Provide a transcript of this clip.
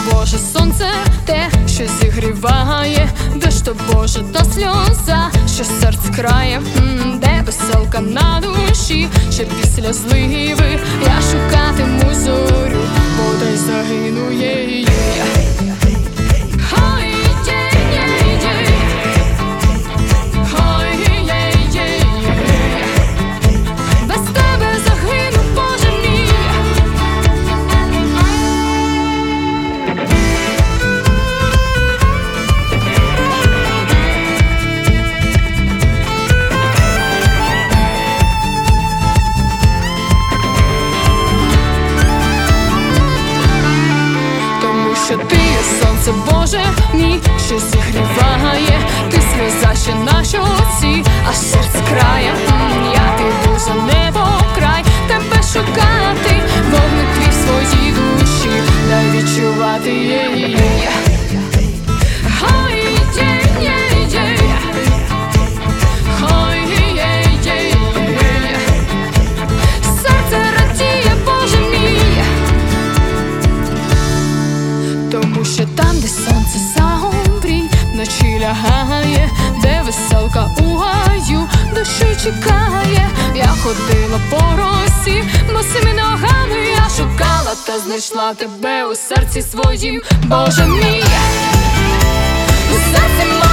Боже сонце, те, що зігріває, де ж то Боже та сльоза, що серце крає, де веселка на душі, ще після зливи я шукатиму зорю, бодай загину її. Що ти є сонце, Боже мій, що зігріває, ти сльоза ще на щоці, аж серце крає, я піду за небо край, тебе шукати, вогник твій в своїй душі, дай відчувати її. Тому що там, де сонце заомрій, вночі лягає, де веселка у гаю душі чекає. Я ходила по росі, босими ногами я шукала та знайшла тебе у серці своїм, Боже мій, у серці моєму.